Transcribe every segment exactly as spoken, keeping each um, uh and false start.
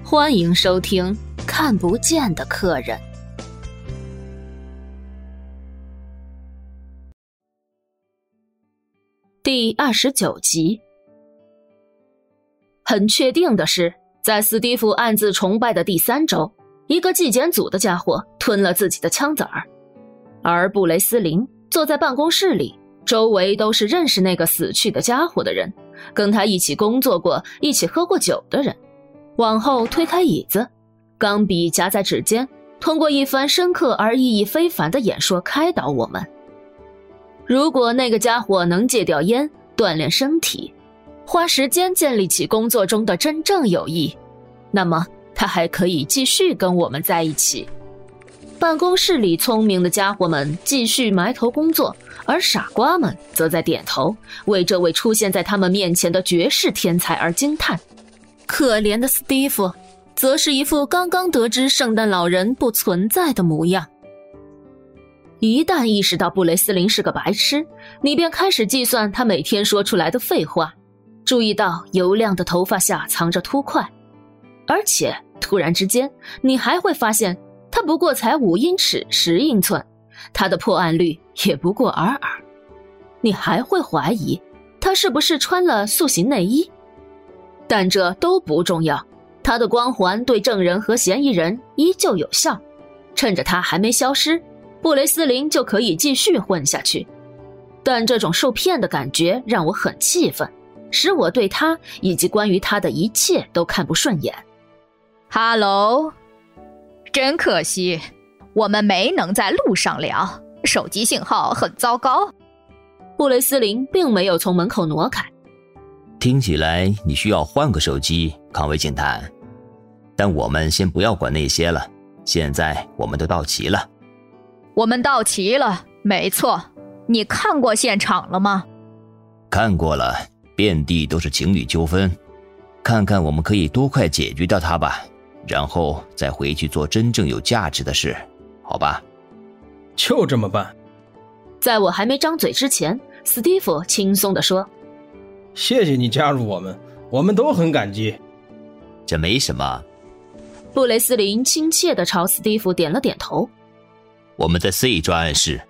欢迎收听《看不见的客人》第二十九集。很确定的是，在斯蒂夫暗自崇拜的第三周，一个纪检组的家伙吞了自己的枪子儿，而布雷斯林坐在办公室里，周围都是认识那个死去的家伙的人，跟他一起工作过、一起喝过酒的人。往后推开椅子，钢笔夹在指尖，通过一番深刻而意义非凡的演说开导我们。如果那个家伙能戒掉烟，锻炼身体，花时间建立起工作中的真正友谊，那么他还可以继续跟我们在一起。办公室里聪明的家伙们继续埋头工作，而傻瓜们则在点头，为这位出现在他们面前的绝世天才而惊叹。可怜的斯蒂夫则是一副刚刚得知圣诞老人不存在的模样。一旦意识到布雷斯林是个白痴，你便开始计算他每天说出来的废话，注意到油亮的头发下藏着秃块，而且突然之间你还会发现他不过才五英尺十英寸，他的破案率也不过尔尔。你还会怀疑他是不是穿了塑形内衣，但这都不重要，他的光环对证人和嫌疑人依旧有效，趁着他还没消失，布雷斯林就可以继续混下去。但这种受骗的感觉让我很气愤，使我对他以及关于他的一切都看不顺眼。 哈喽，真可惜，我们没能在路上聊，手机信号很糟糕。 布雷斯林并没有从门口挪开。 听起来你需要换个手机，康威警探。但我们先不要管那些了，现在我们都到齐了。 我们到齐了，没错。你看过现场了吗？ 看过了，遍地都是情侣纠纷。看看我们可以多快解决掉它吧，然后再回去做真正有价值的事，好吧？ 就这么办。 在我还没张嘴之前，斯蒂夫轻松地说： 谢谢你加入我们，我们都很感激。 这没什么。 布雷斯林亲切地朝斯蒂夫点了点头。 我们在 C 专案室。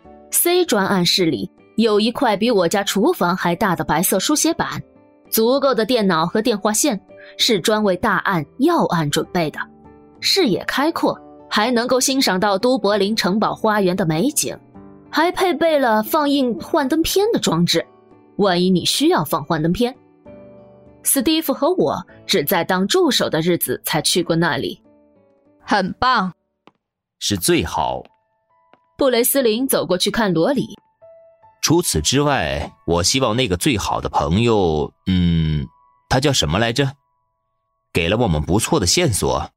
C 专案室里有一块比我家厨房还大的白色书写板，足够的电脑和电话线，是专为大案要案准备的。视野开阔，还能够欣赏到都柏林城堡花园的美景，还配备了放映幻灯片的装置，万一你需要放幻灯片。斯蒂夫和我只在当助手的日子才去过那里。 很棒。 是最好。 布雷斯林走过去看罗里。 除此之外，我希望那个最好的朋友，嗯，他叫什么来着？给了我们不错的线索。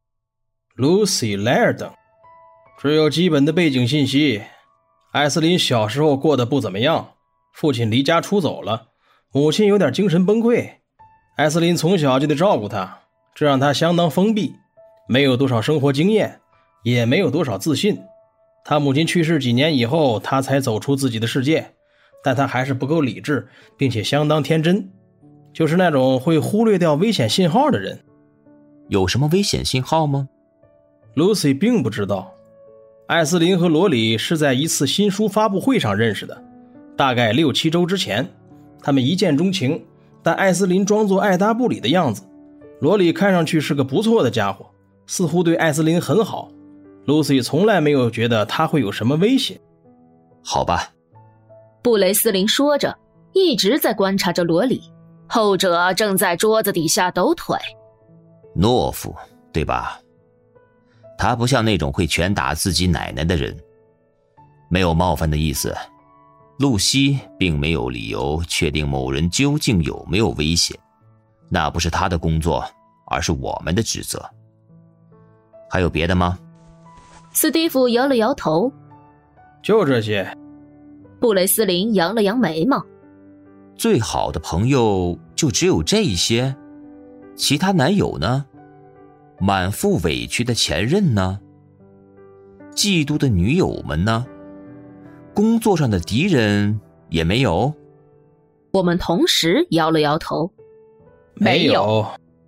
Lucy Laird。只有基本的背景信息。艾斯琳小时候过得不怎么样，父亲离家出走了，母亲有点精神崩溃，艾斯琳从小就得照顾她，这让她相当封闭，没有多少生活经验，也没有多少自信。她母亲去世几年以后，她才走出自己的世界，但她还是不够理智，并且相当天真，就是那种会忽略掉危险信号的人。 有什么危险信号吗？ Lucy 并不知道。艾斯琳和罗里是在一次新书发布会上认识的，大概六七周之前，他们一见钟情，但艾斯琳装作爱答不理的样子，罗里看上去是个不错的家伙，似乎对艾斯琳很好。Lucy 从来没有觉得他会有什么威胁。 好吧。 布雷斯林说着，一直在观察着罗里，后者正在桌子底下抖腿。 懦夫，对吧？他不像那种会拳打自己奶奶的人。没有冒犯的意思，露西并没有理由确定某人究竟有没有危险，那不是他的工作，而是我们的职责。还有别的吗？ 斯蒂夫摇了摇头。 就这些。 布雷斯林扬了扬眉毛。 最好的朋友就只有这些？其他男友呢？满腹委屈的前任呢？嫉妒的女友们呢？工作上的敌人也没有？ 我们同时摇了摇头。 没有。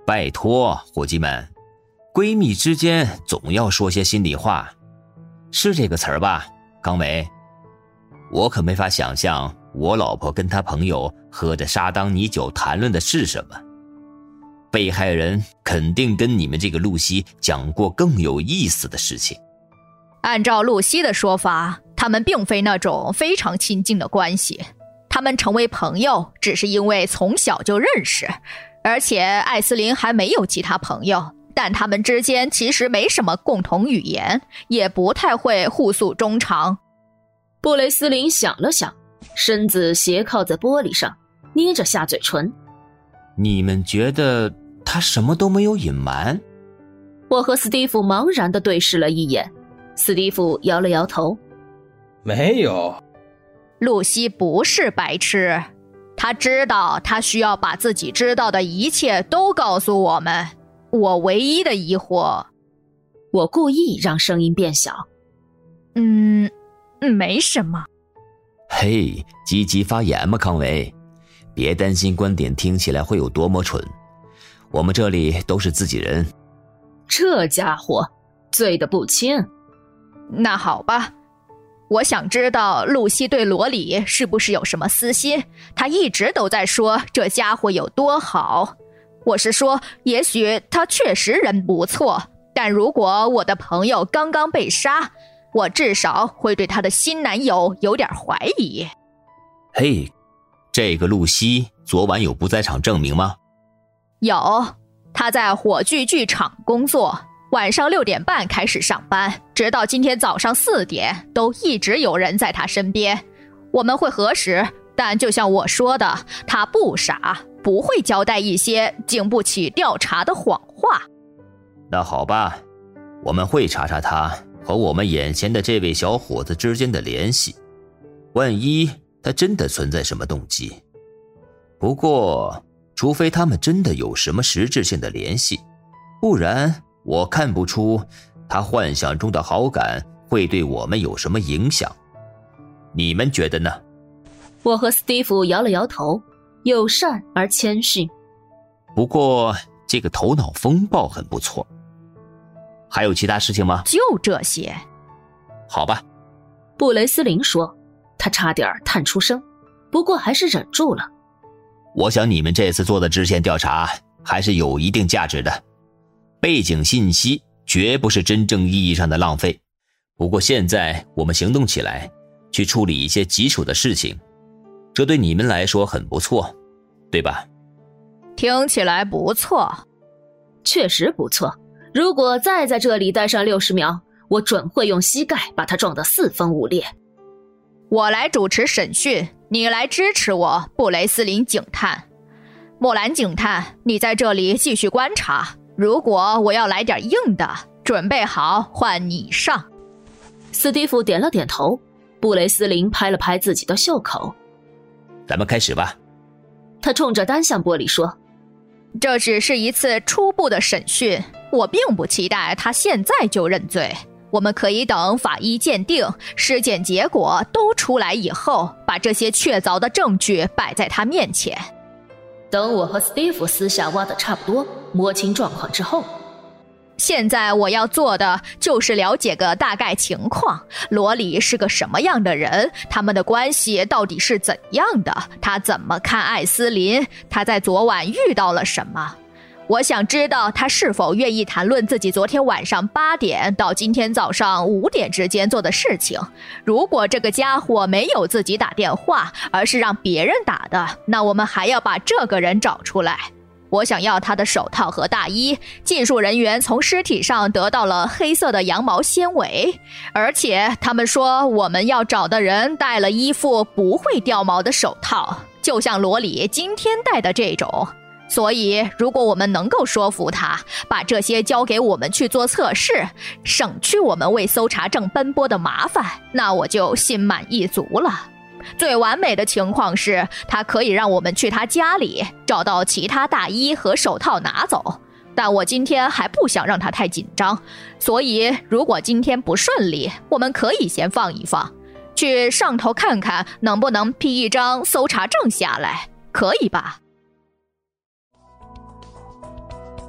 拜托，伙计们，闺蜜之间总要说些心里话，是这个词儿吧，康伟？我可没法想象我老婆跟她朋友喝着沙当尼酒谈论的是什么。被害人肯定跟你们这个露西讲过更有意思的事情。 按照露西的说法，他们并非那种非常亲近的关系，他们成为朋友只是因为从小就认识，而且艾斯琳还没有其他朋友，但他们之间其实没什么共同语言，也不太会互诉衷肠。 布雷斯林想了想，身子斜靠在玻璃上，捏着下嘴唇。 你们觉得他什么都没有隐瞒？ 我和斯蒂夫茫然地对视了一眼，斯蒂夫摇了摇头。 没有。 露西不是白痴，她知道她需要把自己知道的一切都告诉我们。我唯一的疑惑， 我故意让声音变小。 嗯，没什么。 嘿，积极发言嘛，康维。别担心观点听起来会有多么蠢，我们这里都是自己人。 这家伙醉得不轻。 那好吧，我想知道露西对罗里是不是有什么私心，她一直都在说这家伙有多好。我是说，也许他确实人不错，但如果我的朋友刚刚被杀，我至少会对他的新男友有点怀疑。 嘿，这个露西昨晚有不在场证明吗？ 有，她在火炬剧场工作，晚上六点半开始上班，直到今天早上四点，都一直有人在她身边。我们会核实，但就像我说的，她不傻，不会交代一些经不起调查的谎话。 那好吧，我们会查查她和我们眼前的这位小伙子之间的联系，万一他真的存在什么动机。不过除非他们真的有什么实质性的联系，不然我看不出他幻想中的好感会对我们有什么影响。你们觉得呢？ 我和斯蒂夫摇了摇头，友善而谦逊。 不过这个头脑风暴很不错。还有其他事情吗？ 就这些。 好吧， 布雷斯林说，他差点叹出声，不过还是忍住了。 我想你们这次做的支线调查还是有一定价值的，背景信息绝不是真正意义上的浪费。不过现在我们行动起来，去处理一些基础的事情，这对你们来说很不错，对吧？ 听起来不错。 确实不错，如果再在这里待上六十秒，我准会用膝盖把它撞得四分五裂。 我来主持审讯，你来支持我，布雷斯林警探。莫兰警探，你在这里继续观察，如果我要来点硬的，准备好换你上。 斯蒂夫点了点头，布雷斯林拍了拍自己的袖口。 咱们开始吧。 他冲着单向玻璃说， 这只是一次初步的审讯，我并不期待他现在就认罪。我们可以等法医鉴定、尸检结果都出来以后，把这些确凿的证据摆在他面前。 等我和斯蒂夫私下挖得差不多，摸清状况之后。 现在我要做的就是了解个大概情况，罗里是个什么样的人，他们的关系到底是怎样的，他怎么看艾斯琳，他在昨晚遇到了什么。我想知道他是否愿意谈论自己昨天晚上八点到今天早上五点之间做的事情。如果这个家伙没有自己打电话，而是让别人打的，那我们还要把这个人找出来。我想要他的手套和大衣，技术人员从尸体上得到了黑色的羊毛纤维，而且他们说我们要找的人戴了一副不会掉毛的手套，就像罗里今天戴的这种。所以如果我们能够说服他把这些交给我们去做测试，省去我们为搜查证奔波的麻烦，那我就心满意足了。最完美的情况是他可以让我们去他家里找到其他大衣和手套拿走，但我今天还不想让他太紧张，所以如果今天不顺利，我们可以先放一放，去上头看看能不能批一张搜查证下来，可以吧？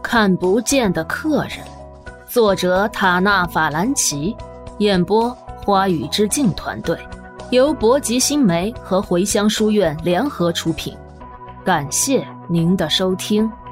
看不见的客人，作者塔纳法兰奇，演播花语之境团队，由博吉新媒和茴香书院联合出品。感谢您的收听。